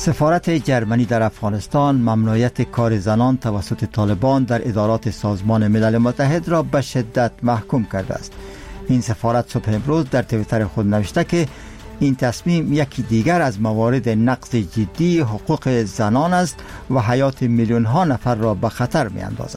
سفارت جرمنی در افغانستان ممنوعیت کار زنان توسط طالبان در ادارات سازمان ملل متحد را به شدت محکوم کرده است. این سفارت صبح امروز در توییتر خود نوشته که این تصمیم یکی دیگر از موارد نقض جدی حقوق زنان است و حیات میلیون ها نفر را به خطر می اندازد.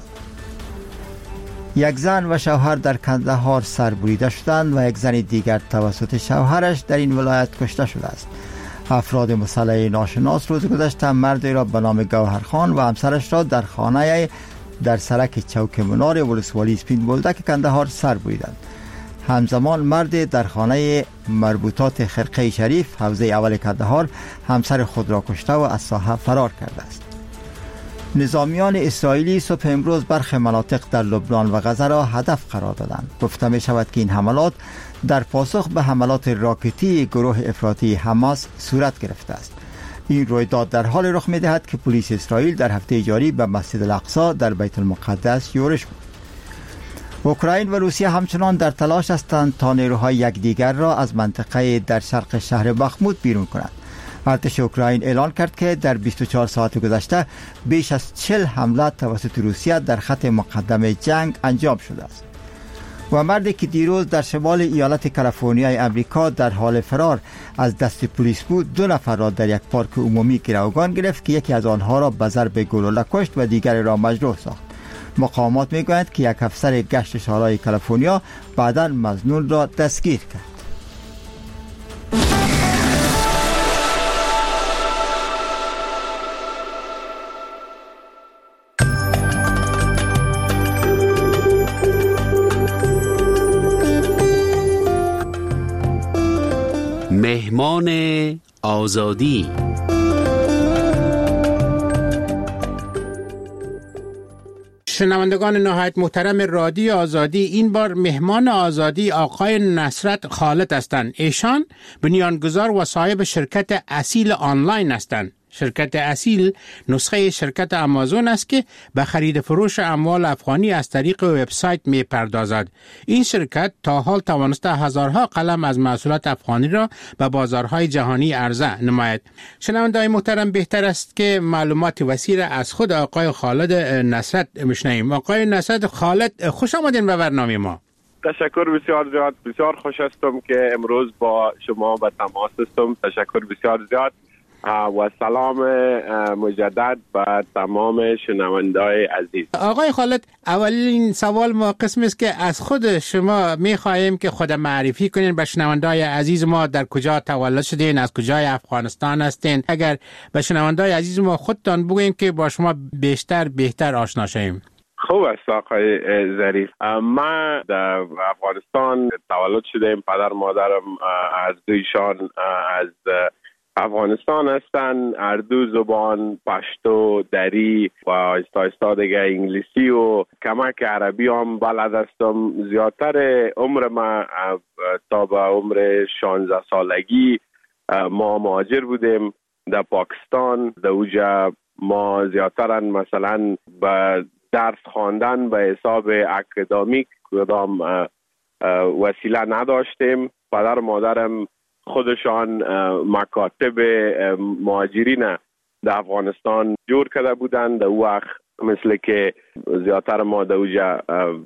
یک زن و شوهر در کندهار سربریده شدند و یک زن دیگر توسط شوهرش در این ولایت کشته شده است. افراد مسلح ناشناس روز گذشته مردی را به نام گوهرخان و همسرش را در خانه در سرک چوک منار ولسوالی اسپین بولدک کندهار سر بریدند. همزمان مرد در خانه مربوطات خرقه شریف حوزه اول کندهار همسر خود را کشته و از ساحه فرار کرده است. نظامیان اسرائیلی صبح امروز برخی مناطق در لبنان و غزه را هدف قرار دادند. گفته می شود که این حملات در پاسخ به حملات راکتی گروه افراطی حماس صورت گرفته است. این رویداد در حال رخ می دهد که پلیس اسرائیل در هفته جاری به مسجد الاقصی در بیت المقدس یورش بود. اوکراین و روسیه همچنان در تلاش هستند تا نیروهای یکدیگر را از منطقه در شرق شهر بخموت بیرون کنند. ارتش اوکراین اعلان کرد که در 24 ساعت گذشته بیش از 40 حمله توسط روسیه در خط مقدم جنگ انجام شده است. و مردی که دیروز در شمال ایالت کالیفرنیا امریکا در حال فرار از دست پلیس بود 2 نفر را در یک پارک عمومی گروگان گرفت که یکی از آنها را به ضرب گلوله کشت و دیگری را مجروح ساخت. مقامات میگویند که یک افسر گشت شهرهای کالیفرنیا بعداً مظنون را دستگیر کرد. مهمان آزادی. شنوندگان نهایت محترم رادیو آزادی، این بار مهمان آزادی آقای نصرت خالد هستند. ایشان بنیانگذار و صاحب شرکت اصیل آنلاین هستند. شرکت اصیل نسخه شرکت آمازون است که به خرید فروش اموال افغانی از طریق وبسایت می پردازد. این شرکت تا حال توانسته هزارها قلم از محصولات افغانی را به بازارهای جهانی عرضه نماید. شنوندگان محترم، بهتر است که معلومات وسیع را از خود آقای خالد نصرت بشنویم. آقای نصرت خالد، خوش آمدین به برنامه ما. تشکر بسیار زیاد. بسیار خوش هستم که امروز با شما به تماس هستم. تشکر بسیار زیاد و سلام مجدد به تمام شنونده‌های عزیز. آقای خالد، اولین سوال ما قسم است که از خود شما می‌خواهیم که خود معرفی کنین به شنونده‌های عزیز ما. در کجا تولد شدین، از کجای افغانستان هستین؟ اگر به شنونده‌های عزیز ما خودتان بگوین که با شما بهتر آشنا شویم. خوب است آقای ظریف. من در افغانستان تولد شدم. پدر مادرم از دویشان از افغانستان هستن. هر دو زبان، پشتو، دری و آهسته دیگه انگلیسی و کمک عربی هم بلد هستم. زیادتر عمر من تا به عمر 16 سالگی ما مهاجر بودیم در پاکستان. در اوجا ما زیادتر مثلا به درس خواندن به حساب اکادمیک کدام وسیله نداشتیم. پدر مادرم خودشان مکاتب مهاجرین در افغانستان جور کرده بودند. در وقت مثل که زیادتر ما در اوجا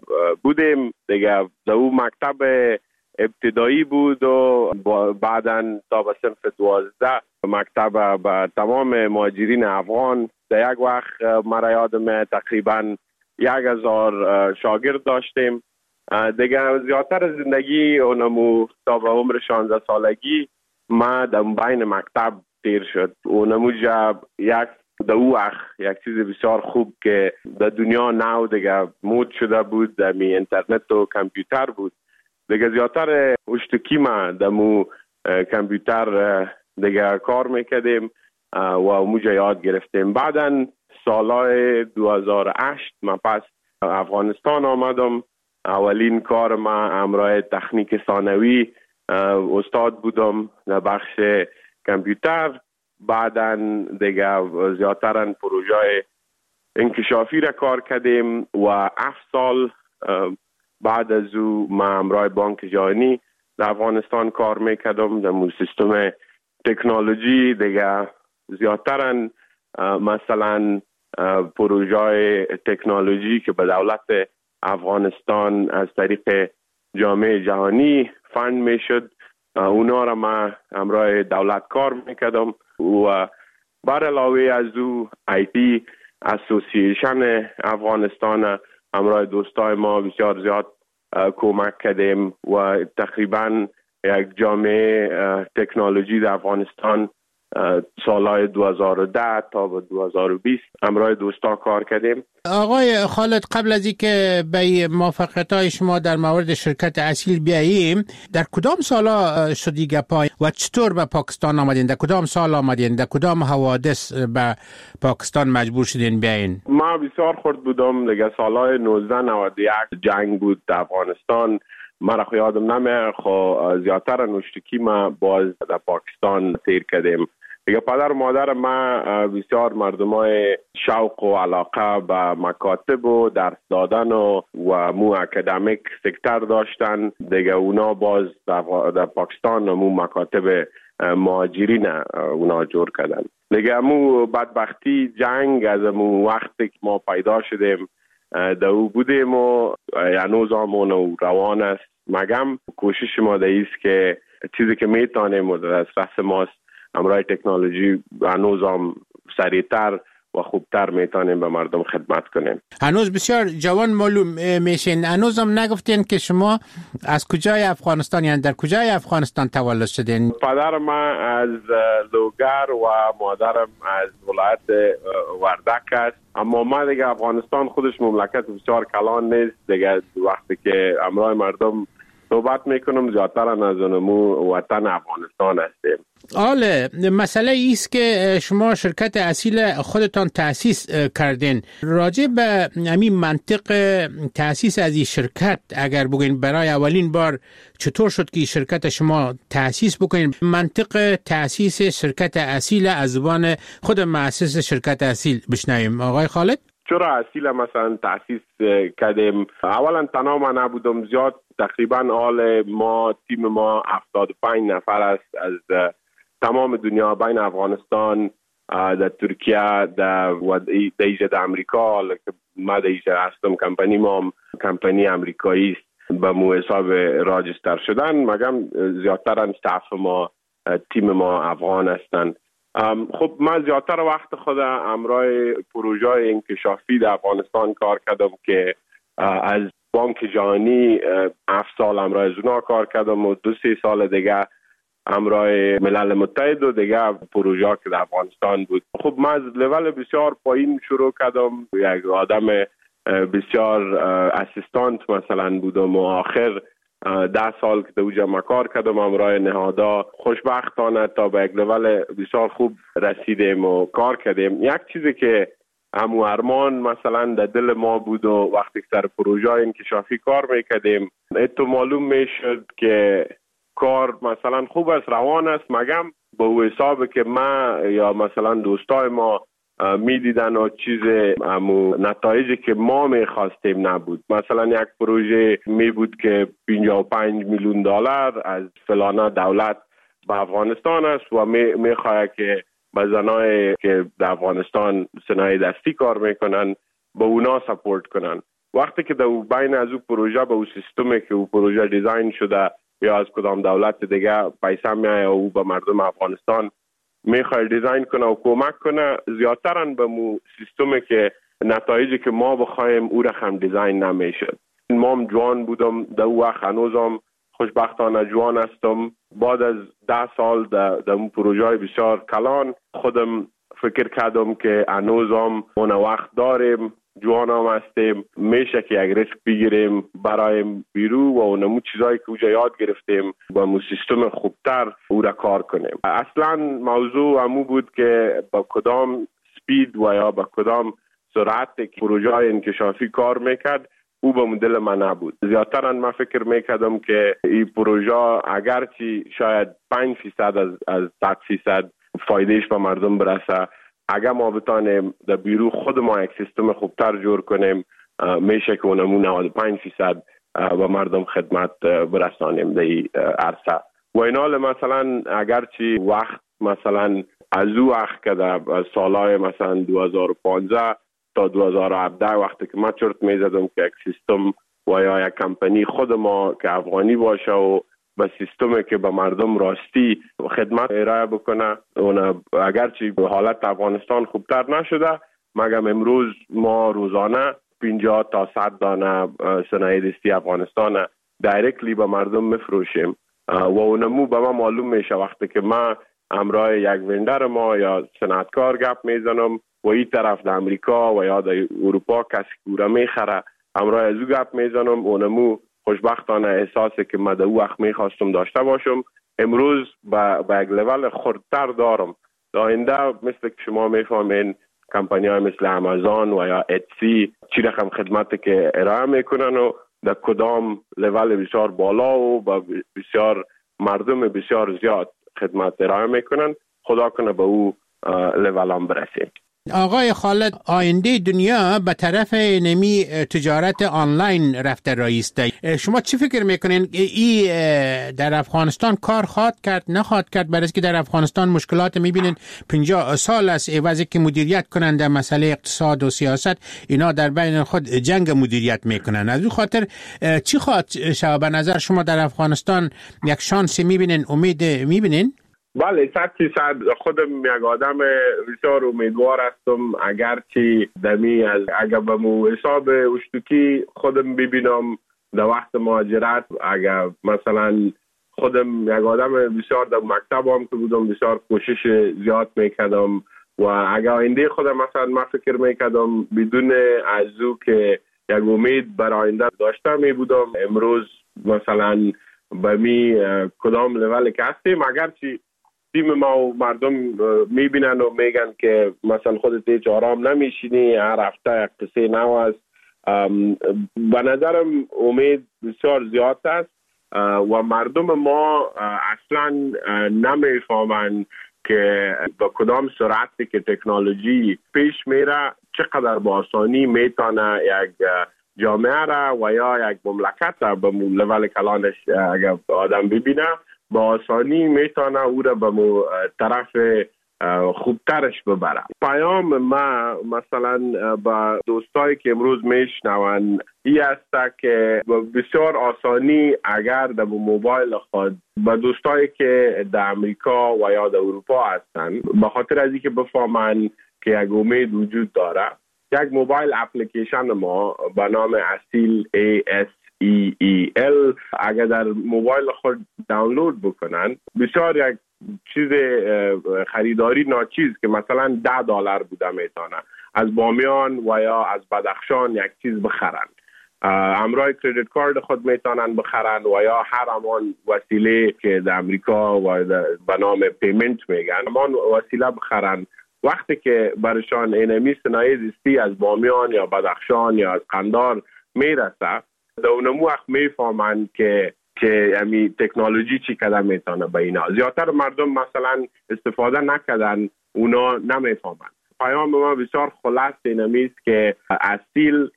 بودیم دیگه. در او مکتب ابتدایی بود و بعداً تا به صنف 12 مکتب به تمام مهاجرین افغان. در یک وقت مرا یادم تقریباً 1000 شاگرد داشتیم دیگه. زیادتر زندگی اونمو تا به عمر 16 سالگی ما در بین مکتب تیر شد. اونمو جا در او وقت یک چیز بسیار خوب که در دنیا نو دیگه مود شده بود، در اینترنت و کامپیوتر بود دیگه. زیادتر اشتکی ما در مو کامپیوتر دیگه کار میکردیم و موجا یاد گرفتیم. بعداً سالهای 2008 من پس افغانستان آمدم. اولین کار ما همراه تکنیک ثانوی استاد بودم در بخش کامپیوتر. بعداً دیگه زیادتر پروژه انکشافی را کار کردیم و 7 سال بعد از او ما همراه بانک جهانی در افغانستان کار میکردم در سیستم تکنولوژی دیگه. زیادترن مثلا پروژه تکنولوژی که به دولت افغانستان از طریق جامعه جهانی فند میشد، اونا را ما همراه دولت کار میکردم و بر علاوه از او IT اسوسییشن افغانستان همراه دوستای ما بسیار زیاد کمک کردیم و تقریبا یک جامعه تکنولوژی در افغانستان سالهای 2010 تا به 2020 همراه دوستا کار کردیم. آقای خالد، قبل از اینکه به موفقیت‌های شما در مورد شرکت اصیل بیاییم، در کدام سالا شدی گپای و چطور به پاکستان آمدین؟ در کدام سال آمدین؟ در کدام حوادث به پاکستان مجبور شدین بیاین؟ ما بسیار خرد بودم دیگه، سالهای 1991 جنگ بود در افغانستان. مرا خو یادم نمیاد، خو زیادتر نوشتگی ما باز در پاکستان تیر کردیم. دیگه پدر و مادر ما بسیار مردمای شوق و علاقه به مکاتب و درس دادن و مو اکادمیک سکتر داشتن. دیگه اونا باز در پاکستان مو مکاتب مهاجرین اونا جور کردن. دیگه مو بدبختی جنگ از مو وقتی که ما پیدا شدیم در او بودیم و هنوز همون روان است. مگم کوشش ما است که چیزی که میتونیم و در دسترس ماست همراه تکنولوژی هنوز هم سریعتر و خوبتر میتونیم به مردم خدمت کنیم. هنوز بسیار جوان معلوم میشین. هنوز هم نگفتین که شما از کجای افغانستان، یعنی در کجای افغانستان تولد شدین؟ پدر من از لوگر و مادرم از ولایت وردک است. اما ما دیگه افغانستان خودش مملکت بسیار کلان نیست دیگه. وقتی که همراه مردم صحبت میکنم زیادتر از اونمو وطن افغانستان هستیم. آله، مسئله ایست که شما شرکت اصیل خودتان تأسیس کردین. راجع به همین منطق تأسیس از این شرکت اگر بگین برای اولین بار چطور شد که شرکت شما تأسیس بکنین؟ منطق تأسیس شرکت اصیل از زبان خود مؤسس شرکت اصیل بشنویم. آقای خالد؟ چرا اصیل مثلا تأسیس کردیم؟ اولا تنها من نبودم، زیاد تقریبا حال ما تیم ما 75 نفر است از تمام دنیا، بین افغانستان، در ترکیه، در ایجا، در امریکا. ما در ایجا هستم، کمپانی ما کمپانی امریکایی است به مو حساب راجستر شدن. مگم زیادتر استاف ما تیم ما افغان هستند. خب من زیادتر وقت خود همراه پروژه انکشافی در افغانستان کار کردم که از بانک جهانی 7 سال همراه از اونا کار کردم و 2-3 سال دیگه همراه ملل متحد و دیگه پروژه که در افغانستان بود. خب من از لول بسیار پایین شروع کردم، یک آدم بسیار اسیستانت مثلا بودم و آخر 10 سال که دوجا ما کار کردم همراه نهادا. خوشبختانه تا به یک لول بسیار خوب رسیدیم و کار کردیم. یک چیزی که همو ارمان مثلا در دل ما بود و وقتی سر پروژه انکشافی کار میکردیم اتو معلوم میشد که کار مثلا خوب است، روان است، مگم به حساب که ما یا مثلا دوستای ما میدیدن و چیز همو نتایجی که ما میخواستیم نبود. مثلا یک پروژه می بود که 55 میلیون دلار از فلانه دولت به افغانستان است و میخواد که به زنای که در افغانستان صنایع دستی کار میکنن به اونا سپورت کنن. وقتی که در بین از او پروژه به او سیستمی که او پروژه دیزاین شده یا از کدام دولت دیگه پیسه میایه او به مردم افغانستان میخواد دیزاین کنه و کمک کنه، زیادترن به مو سیستمی که نتایجی که ما بخوایم او را هم دیزاین نمیشد. ما هم جوان بودم در او وقت، هنوزم خوشبختانه جوان هستم. بعد از 10 سال در اون پروژه بسیار کلان خودم فکر کردم که هنوزم اون وقت داریم، جوان هم هستیم، میشه که یک ریسک بگیریم برای بیرو و اونمو چیزایی که اوجا یاد گرفتیم با مو سیستم خوبتر او را کار کنیم. اصلا موضوع همو بود که با کدام سپید و یا با کدام سرعت که پروژه انکشافی کار میکرد او به مدل من نبود. زیادتر من فکر میکردم که این پروژه اگرچه شاید 5% از 100% فایدهش به مردم برسه، اگر ما بتانیم در بیرو خود ما یک سیستم خوبتر جور کنیم میشه که اونمون 95% به مردم خدمت برسانیم در این عرصه. و این حال مثلا اگرچه وقت مثلا از او وقت که در سالهای مثلا 2015 تا 2017 وقتی که ما چرت میزدم که یک سیستم و یا یک کمپانی خود ما که افغانی باشه و به سیستمی که به مردم راستی خدمت ارائه بکنه، اون اگرچه حالت افغانستان خوبتر نشده، مگر امروز ما روزانه 50 تا 100 دانه صنایع دستی افغانستان دایرکتلی به مردم میفروشیم و اونمو به ما معلوم میشه وقتی که ما همراه یک وندر ما یا صنعتکار گپ میزنم و این طرف در امریکا و یا در اروپا کسی کوره میخره، همراه از او گپ میزنم، اونمو خوشبختانه احساسی که من در او وقت میخواستم داشته باشم امروز با یک لول خردتر دارم. در آینده مثل که شما میفهمین کمپانی های مثل آمازون و یا اتسی چی رقم خدمتی که ارائه میکنن و در کدام لول بسیار بالا و با بسیار مردم بسیار زیاد خدمت ارائه میکنن، خدا کنه به او لول هم برسیم. آقای خالد، آینده دنیا به طرف نمی تجارت آنلاین رفته رایسته. شما چی فکر میکنین ای در افغانستان کار خواهد کرد نخواهد کرد؟ برای که در افغانستان مشکلات میبینین 50 سال است عوضی که مدیریت کنن در مسئله اقتصاد و سیاست، اینا در بین خود جنگ مدیریت میکنن. از اون خاطر چی خواهد شود به نظر شما در افغانستان؟ یک شانس میبینین، امید میبینین؟ بله، 100% خودم یک آدم بسیار امیدوار هستم، اگرچه دمی از اگر به مو حساب اشتکی خودم ببینم در وقت مهاجرت، اگر مثلا خودم یک آدم بسیار در مکتب هم که بودم بسیار کوشش زیاد میکردم و اگر آینده خودم مثلا من فکر میکردم بدون از او که یک امید برای آینده داشته می بودم، امروز مثلا به می کدام لول که هستیم، اگرچه تیم ما و مردم میبینن و میگن که مثلا خودت هیچ آرام نمیشینی، هر هفته یک قصه نو است. به نظرم امید بسیار زیاد است و مردم ما اصلا نمیفهمن که با کدام سرعتی که تکنولوژی پیش میره چقدر با آسانی میتونه یک جامعه را و یا یک مملکت را به لول کلانش اگر آدم ببینه با آسانی میتونه او را به طرف خوبترش ببره. پیام ما مثلا با دوستایی که امروز میشنون این است که بسیار آسانی اگر در موبایل خود با دوستایی که در امریکا و یا در اروپا هستن به خاطر از اینکه بفهمن که یک امید وجود داره، یک موبایل اپلیکیشن ما به نام اسیل ASEEL اگر در موبایل خود دانلود بکنن، بسیار یک چیز خریداری ناچیز که مثلا $10 بوده میتونه از بامیان و یا از بدخشان یک چیز بخرن، همراه کریدیت کارت خود میتونن بخرن و یا هر همان وسیله که در امریکا و به نام پیمنت میگن همان وسیله بخرن. وقتی که برشان اینمی صنایع دستی از بامیان یا بدخشان یا از قندار میرسه، در اونمو وقت میفهمن که یعنی تکنولوژی چی کده میتونه به اینا. زیادتر مردم مثلا استفاده نکردن، اونا نمیفهمن. پیام ما بسیار خلاص اینمی است که اسیل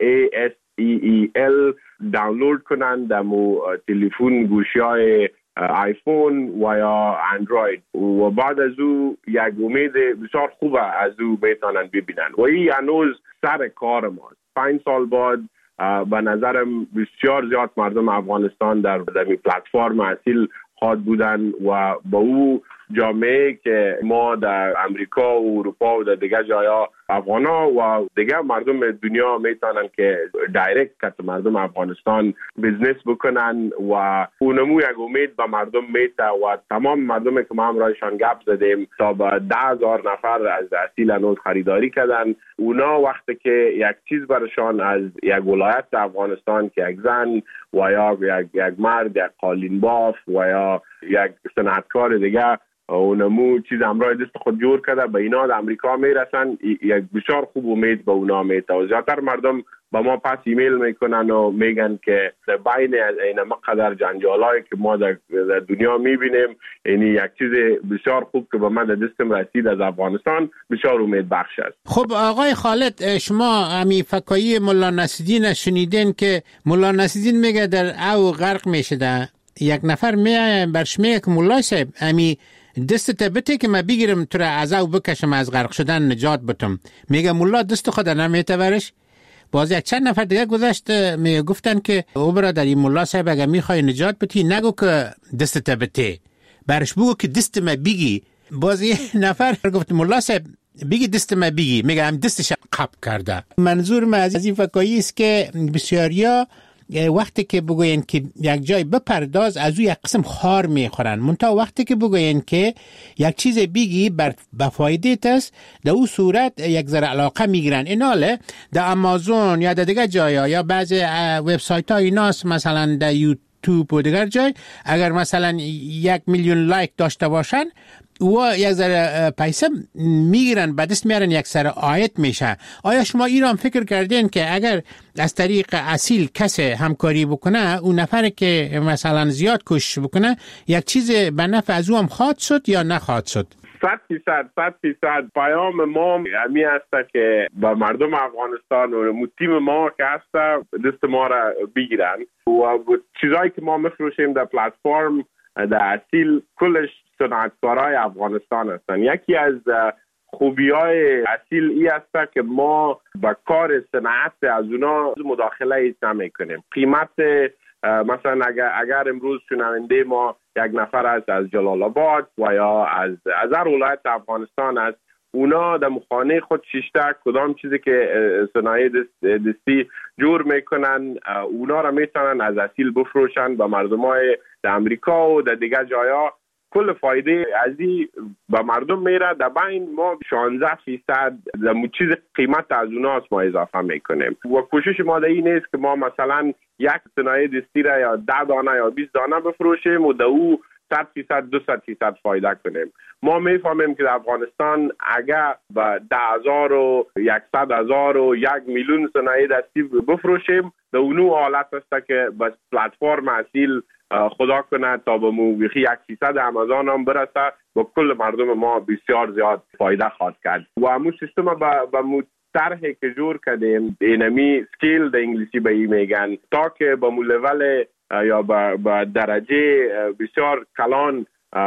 ASEEL دانلود کنن در تلفن گوشی‌های آیفون و یا اندروید و بعد از او یک امید بسیار خوبه از او میتونن ببینن و این هنوز سر کار ماست. 5 سال بعد به نظرم بسیار زیاد مردم افغانستان در پلتفرم اسیل خواهد بودن و با او جامعه که ما در امریکا و اروپا و در دیگه جایا افغانا و دیگه مردم دنیا میتونن که دایرکت که مردم افغانستان بیزنس بکنن و اونمو یک امید به مردم میته و تمام مردمی که ما همراهشان گپ زدیم تا به 10,000 نفر از اسیل هنوز خریداری کردن. اونا وقتی که یک چیز برشان از یک ولایت افغانستان که یک زن و یا یک مرد، یک قالین باف و یا یک صنعتکار دیگه اونمو چیز همراه دست خود جور کرده به اینا در امریکا میرسن، یک بسیار خوب امید به اونا میته و زیادتر مردم با ما پس ایمیل میکنن و میگن که بین این مقدر جنجالایی که ما در دنیا میبینیم یعنی یک چیز بسیار خوب که به من در دستم رسید از افغانستان بسیار امید بخش است. خب آقای خالد، شما امی فکایی مولا نصیرالدین شنیدین که مولا نصیرالدین میگه در او غرق میشه، یک نفر میگه برش میگه که مولا صاحب امی دست بته که من بگیرم تو را از او بکشم از غرق شدن نجات بتم. میگه مولا دست خود نمیته ورش. باز یک چند نفر دیگه گذشت گفتن که او برادر این مولا صاحب اگه میخوای نجات بتی نگو که دست بته، برش بگو که دست ما بگی. باز یه نفر گفت مولا صاحب بگی دست ما بگی، میگه هم دستش قب کرده. منظور من از این فکایی است که بسیاریا وقتی که بگوین که یک جای بپرداز از او یک قسم خار میخورن، منتها وقتی که بگوین که یک چیز بگی به فایده است در او صورت یک ذره علاقه میگیرن. ایناله در امازون یا در دیگر جایا یا بعضی وبسایت ها ایناست، مثلا در یوتیوب و دیگر جای اگر مثلا 1,000,000 لایک داشته باشن و یک ذره پیسه میگیرن، به دست میارن، یک سر آیت میشه. آیا شما ایران فکر کردین که اگر از طریق اصیل کسی همکاری بکنه، اون نفر که مثلا زیاد کوشش بکنه یک چیز به نفع از او هم خواهد شد یا نخواهد شد؟ 100% پیام ما همی است که با مردم افغانستان و تیم ما که هست دست ما را بگیرن و چیزایی که ما میفروشیم در پلتفرم در اصیل کلش صنعتکارای افغانستان هستن. یکی از خوبی‌های اصیل ای است که ما با کار صنعت از اونا مداخله ایست نمی-کنیم. قیمت مثلا اگر امروز شنونده ما یک نفر است از جلال آباد و یا از هر ولایت افغانستان است، اونا در خانه خود شیشته کدام چیزی که صنایع دستی جور میکنن اونا را میتونن از اصیل بفروشن به مردمای در امریکا و در دیگر جایا. کل فایده از این به مردم میره. در بین ما 16% در چیز قیمت از اوناست ما اضافه میکنیم و کوشش ما در این نیست که ما مثلا یک صنایع دستی را یا 10 دانه یا 20 دانه بفروشیم و در او 100%-200% فایده کنیم. ما میفهمیم که در افغانستان اگر به 10,000 و 100,000 و 1,000,000 صنایع دستی بفروشیم، در اونو حالت است که بس پلتفرم اصیل خدا کنه تا به موقعی 100 امازون هم برسه با کل مردم ما بسیار زیاد فایده خواهد کرد. و همون سیستم با طرحی که جور کردیم اینمی سکیل در انگلیسی به این میگن تا که با مولول یا با درجه بسیار کلان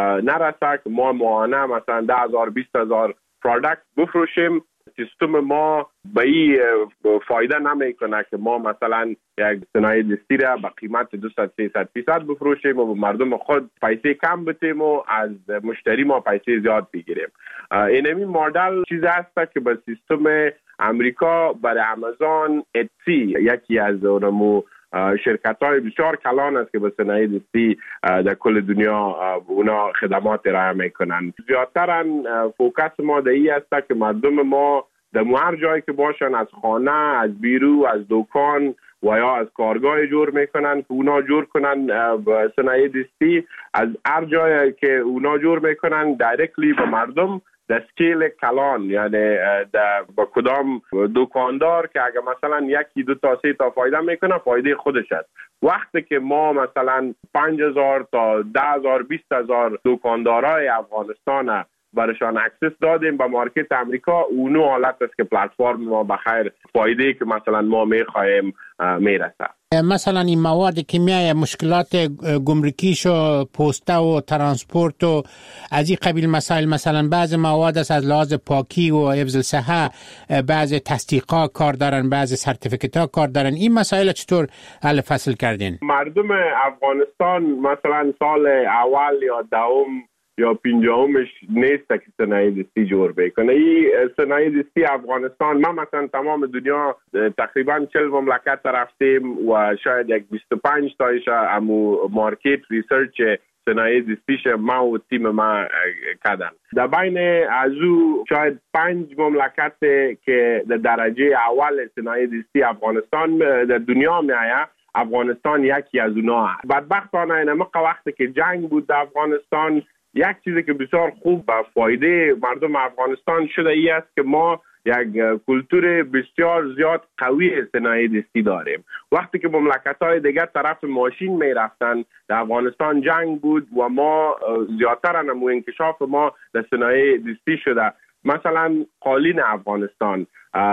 نرسه که ما ماهانه مثلا 10,000 20,000 پروداکت بفروشیم. سیستم ما به این فایده نمیکنه که ما مثلا یک صنایع دستی را به قیمت 200-300% بفروشیم و مردم خود پیسه کم بتیم و از مشتری ما پیسه زیاد بگیریم. اینمی مدل چیز است که به سیستم امریکا برای امازون، اتسی یکی از اونمو شرکت های بسیار کلان است که به صنایع دستی در کل دنیا اونا خدمات ارائه میکنن. زیادتر فوکس ما در این است که مردم ما در هر جایی که باشن، از خانه، از بیرو، از دکان و یا از کارگاه جور میکنن که اونا جور کنن صنایع دستی. از هر جایی که اونا جور میکنن دایرکتلی به مردم در سکیل کلان، یعنی با کدام دکاندار که اگر مثلا 1 2 تا 3 تا فایده میکنه فایده خودش است. وقتی که ما مثلا 5,000 تا 10,000 20,000 دکاندارای افغانستان برشان اکسس دادیم به مارکت امریکا، اونو حالت است که پلتفرم ما بخیر فایده که مثلا ما میخوایم میرسه. مثلا این مواد کیمیایی مشکلات گمرکیش و پسته و ترانسپورت و از این قبیل مسائل، مثلا بعض مواد از لحاظ پاکی و حفظ الصحه بعض تصدیقات کار دارن، بعض سرتیفیکت‌ها کار دارن. این مسائل چطور حل فصل کردین؟ مردم افغانستان مثلا سال اول یا دوم یا 50مش نیست که صنایع دستی جور بکنه. این صنایع دستی افغانستان، ما مثلا تمام دنیا تقریبا 40 مملکت رفتیم و شاید یک 25 تایش امو مارکت ریسرچ صنایع دستیش ما و تیم ما کردن. در بین از او شاید 5 مملکت که در درجه اول صنایع دستی افغانستان در دنیا میآید، افغانستان یکی از اونها. بدبختانه اینم وقتی که جنگ بود در افغانستان، یک چیزی که بسیار خوب به فایده مردم افغانستان شده ای است که ما یک کلتور بسیار زیاد قوی صنایع دستی داریم. وقتی که مملکت‌های دیگر طرف ماشین می رفتن، در افغانستان جنگ بود و ما زیادتر نمو انکشاف ما در صنایع دستی شده. مثلا قالین افغانستان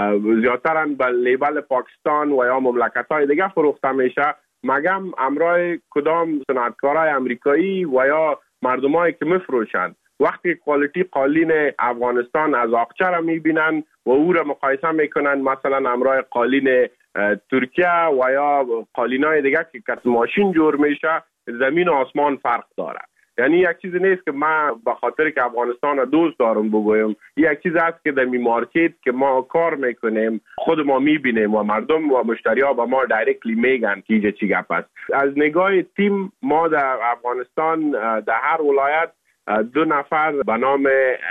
زیادتر به لیبل پاکستان و یا مملکت‌های دیگر فروخته میشه، مگم امرای کدام صنعتکارای امریکایی و یا مردمایی که میفروشند وقتی کوالیتی قالین افغانستان از آقچه را میبینن و او را مقایسه میکنن مثلا همراه قالین ترکیه و یا قالینای دیگه که کت ماشین جور میشه، زمین و آسمان فرق داره. یعنی یک چیز نیست که من به خاطر که افغانستان را دوست دارم بگویم، یک چیز است که در می مارکت که ما کار میکنیم خود ما میبینیم و مردم و مشتری ها با ما دایرکتلی میگن که اینجا چی گپ است. از نگاه تیم ما در افغانستان در هر ولایت 2 نفر به نام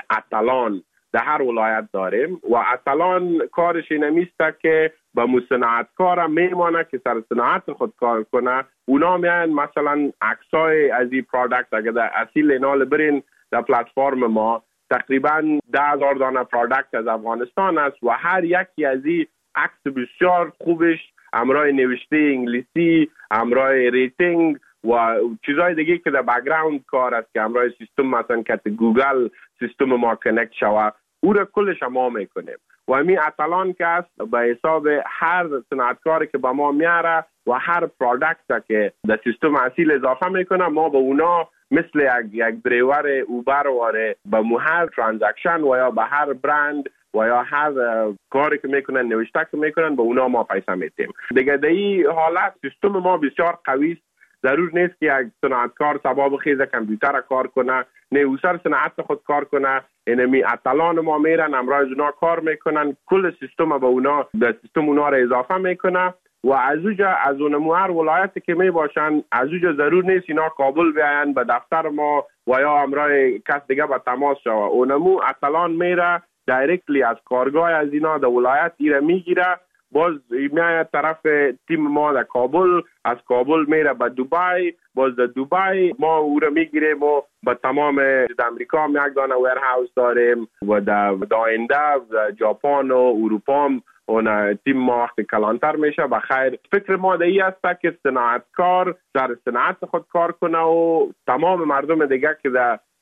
اتلان در هر ولایت داریم و اتلان کارش اینمیسته که با مصنعتکار میمانه که سر صنعت خود کار کنه. اونا میان مثلا عکسای از این پروداکت اگر در اصیل اینال برین در پلتفرم ما تقریبا 10,000 دانه پروداکت از افغانستان است و هر یکی از این عکس بسیار خوبش همراه نوشته انگلیسی، همراه ریتینگ و چیزای دیگه که در بک‌گراند کار است که همراه سیستم مثلا که گوگل سیستم ما کانکت شوه او را کلش ما میکنیم و همین اتلان که است به حساب هر صنعتکاری که با ما میاره و هر پروداکت که در سیستم اصیل اضافه میکنه ما به اونا مثل یک دریور اوبر واره به هر ترانزکشن و یا به هر برند و یا هر کاری که میکنن نوشته که میکنن به اونا ما پیسه میتیم. دیگه در این حالت سیستم ما بسیار قوی است. ضرور نیست که یک صنعتکار سبا بخیزه کامپیوتر کار کنه، نه او سر صنعت خود کار کنه. اینمی اتلان ما میرن امروز اونا کار میکنن، کل سیستم به اونا در سیستم اونا را اضافه میکنه و از اوجا از اونمو هر ولایتی که می باشن از اوجا ضرور نیست اینا کابل بیاین به دفتر ما و یا امرای کس دیگه به تماس شوه. اونمو اتلان میره دایرکتلی از کارگاه از اینا در ولایت ایره میگیره، باز میاد طرف تیم ما در کابل، از کابل میره به دبی، باز در دبی ما او را میگیریم و به تمام امریکا هم یک دانه ویرهاوس داریم و در آینده ژاپن و اروپا هم اون تیم ما وقتی کلانتر میشه. بخیر فکر ما در است که صنعتکار در صنعت خود کار کنه و تمام مردم دیگه که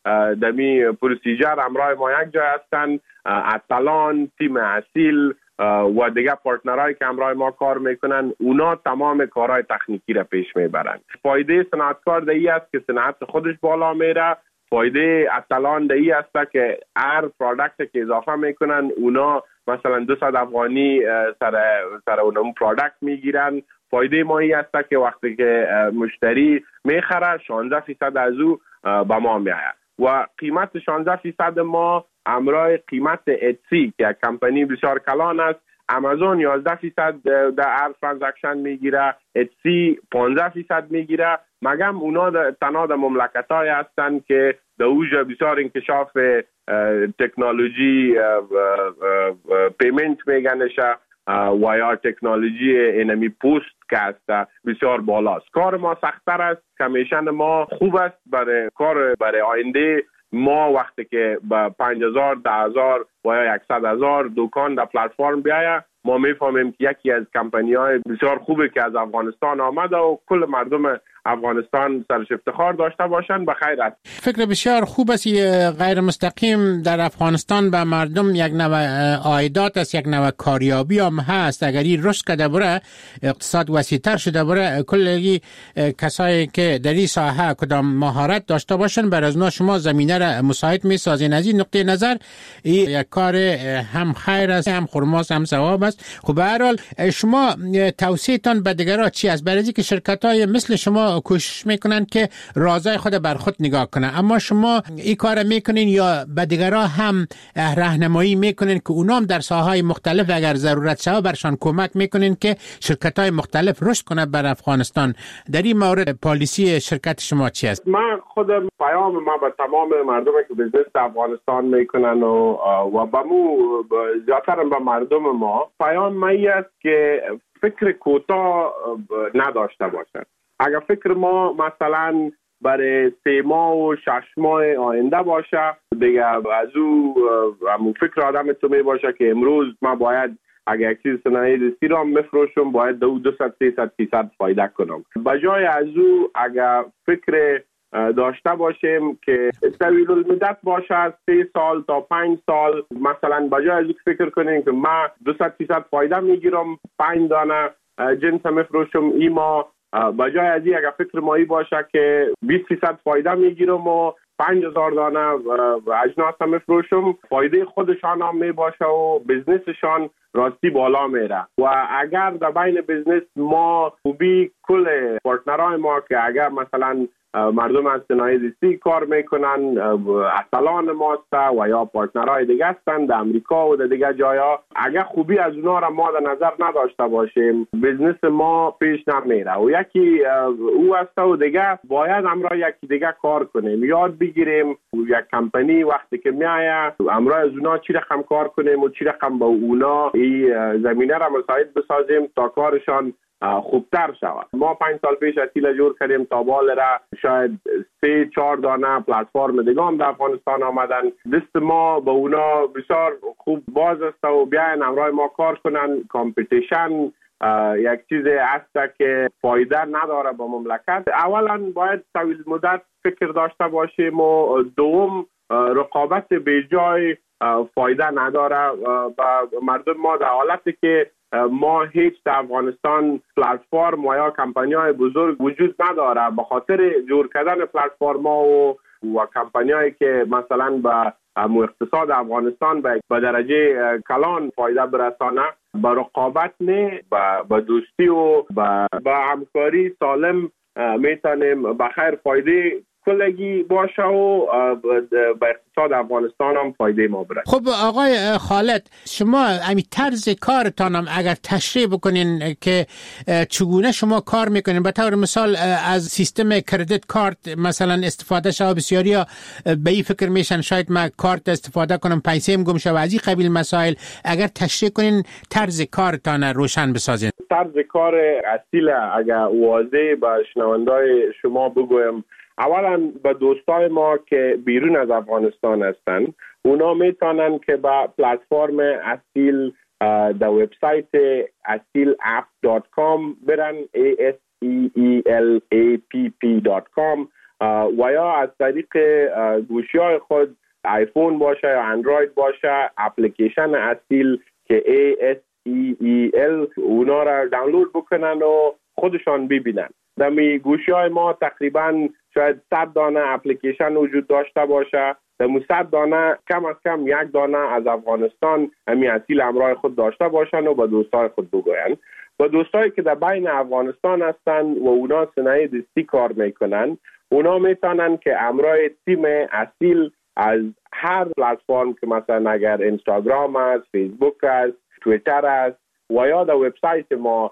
در می پروسیجر همراه ما یک جای هستن، اتلان، تیم اصیل و دیگه پارتنرهایی که همراه ما کار میکنن اونا تمام کارهای تکنیکی را پیش میبرن. فایده صنعتکار در این است که صنعت خودش بالا میره. فایده اتلان در این است که هر پروداکت که اضافه میکنن اونا مثلا 200 افغانی سر اون پروداکت میگیرن. فایده ما این است که وقتی که مشتری میخره 16% از او به ما میآید و قیمت 16% ما همراه قیمت اتسی که کمپانی بسیار کلان است، امازون 11% در هر ترانزکشن میگیره، اتسی 15% میگیره. مگم اونا تنها در مملکت‌های هستند که در اوجا بسیار انکشاف تکنولوژی پیمنت میگنشه و یا تکنولوژی اینمی پوست که است بسیار بالاست. کار ما سخت‌تر است، کمیشن ما خوب است برای کار برای آینده. ما وقتی که با 5,000 10,000 و یا 100,000 دکان در پلتفرم بیاید ما میفهمیم که یکی از کمپانی‌های بسیار خوبه که از افغانستان آمده و کل مردم افغانستان سرش افتخار داشته باشند. بخیر است. فکر بسیار خوب است. غیر مستقیم در افغانستان به مردم یک نوع عایدات است، یک نوع کاریابی هم هست. اگر این رشد کرده بره، اقتصاد وسیع‌تر شده بره، کلی کسایی که در این ساحه کدام مهارت داشته باشن بر از اونا شما زمینه را مساعد می‌سازین. از این نقطه نظر این یک کار هم خیر است، هم خرماست، هم ثواب است. خب به هر حال شما توصیه‌تان به دیگران چی است؟ برای اینکه شرکت‌های مثل شما کوشش میکنن که رازای خود بر خود نگاه کنن، اما شما این کار میکنین یا به دیگران هم راهنمایی میکنین که اونا هم در ساحه‌های مختلف اگر ضرورت شود برشان کمک میکنین که شرکت‌های مختلف رشد کنه بر افغانستان؟ در این مورد پالیسی شرکت شما چی است؟ من خودم پیام ما به تمام مردمی که بیزنس افغانستان میکنن و با مو زیادتر به مردم ما پیام ما است که فکر کوتاه نداشته باشند. اگر فکر ما مثلا برای 3 ماه و 6 ماه آینده باشه دیگه از او همون فکر آدم تو می باشه که امروز ما باید اگر یک چیز صنایع دستی را میفروشم باید 200-300% فایده کنم. بجای از او اگر فکر داشته باشیم که طویل المدت باشه 3 سال تا 5 سال، مثلا بجای از او فکر کنیم که ما 200% فایده میگیرم 5 دانه جنس میفروشم این ماه، بجای از این اگر فکر مایی باشه که 20% فایده میگیرم و 5000 دانه اجناس هم میفروشم، فایده خودشان هم میباشه و بزنسشان راستی بالا میره. و اگر در بین بزنس ما خوبی کل پارتنرهای ما که اگر مثلا مردم از صنایع دستی کار میکنن، اصلان ماست و یا پارتنرهای دیگه هستن در امریکا و در دیگه جایا، اگر خوبی از اونا را ما در نظر نداشته باشیم بزنس ما پیش نمیره. و یکی او است و دیگه باید امرا یکی دیگه کار کنیم، یاد بگیریم یک کمپانی وقتی که میایه امرا از اونا چی رقم کار کنیم و چی رقم با اونا این زمینه را مساعد بسازیم تا کارشان خوبتر شود. ما 5 سال پیش اسیل جور کردیم تا بال را شاید 3-4 دانه پلتفرم دیگه هم در افغانستان آمدن. دست ما با اونا بسیار خوب باز است و بیاین امرای ما کار کنن. کامپیتیشن یک چیز است که فایده نداره با مملکت. اولا باید طویل مدت فکر داشته باشیم و دوم رقابت بیجای فایده نداره. و مردم ما در حالتی که ما هیچ در افغانستان پلتفرم و یا کمپانی‌های بزرگ وجود نداره، به خاطر جور کردن پلتفرم‌ها و کمپانی‌هایی که مثلا به اقتصاد افغانستان به درجه کلان فایده برسانه، به رقابت نه، به دوستی و به همکاری سالم میتونیم به خیر فایده کلگی باشه و به اقتصاد افغانستان هم فایده ما برسه. خب آقای خالد، شما امی طرز کارتان هم اگر تشریح بکنین که چگونه شما کار میکنین، به طور مثال از سیستم کردیت کارت مثلا استفاده شده، بسیاری ها به این فکر میشن شاید من کارت استفاده کنم پیسیم گم شه و از این قبیل مسائل، اگر تشریح کنین طرز کارتان روشن بسازین. طرز کار اصیل اگر واضح به شنوندای شما بگویم، اولا به دوستای ما که بیرون از افغانستان هستن اونا میتونن که با پلتفرم اسیل در وبسایت asilapp.com برن ASEELAPP.com و یا از طریق گوشی‌های خود آیفون باشه یا اندروید باشه اپلیکیشن اسیل که ASEEL اونا را دانلود بکنن و خودشان ببینن. در می گوشی‌های ما تقریباً شاید 100 دانه اپلیکیشن وجود داشته باشه. در 100 دانه کم از کم 1 دانه از افغانستان همی اسیل همراه خود داشته باشن و با دوستای خود بگوین. با دوستایی که در بین افغانستان هستن و اونا صنایع دستی کار میکنن، اونا میتونن که همراه تیم اسیل از هر پلتفرم که مثلا اگر اینستاگرام است، فیسبوک است، توییتر است و یا در وبسایت ما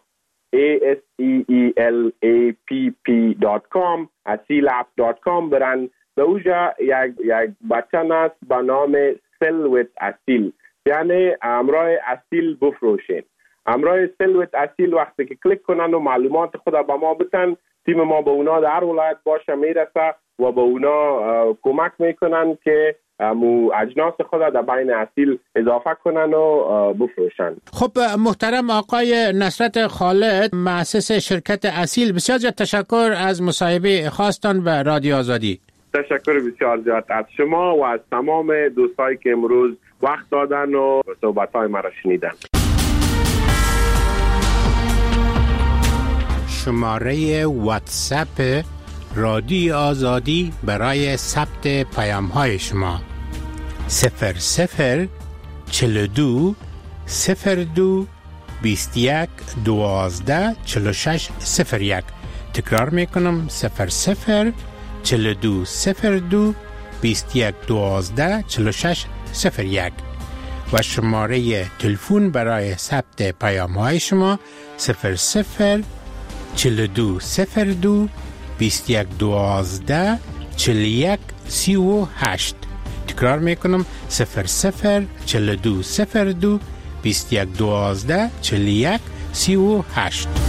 ASEELAPP.com asilapp.com برن. به اوجا یک بچن است به نام سلویت اسیل، یعنی امرای اسیل بفروشین. امرای سلویت اسیل وقتی که کلیک کنن و معلومات خود به ما بتن، تیم ما به اونا در ولایت باشه میرسه و به اونا کمک میکنن که اجناس خود در بین اسیل اضافه کنن و بفروشن. خب محترم آقای نصرت خالد، مؤسس شرکت اسیل، بسیار زیاد تشکر از مصاحبه خاصتان به رادیو آزادی. تشکر بسیار زیاد از شما و از تمام دوستایی که امروز وقت دادن و صحبت‌های مرا شنیدن. شماره واتساپ رادیو آزادی برای ثبت پیام‌های شما 0042 02 21 12 46 01. تکرار میکنم 0042 02 21 12 46 01 و شماره تلفن برای ثبت پیام‌های شما 0042 02 21 12 41 38. تکرار میکنم 0042 02 21 12 41 38.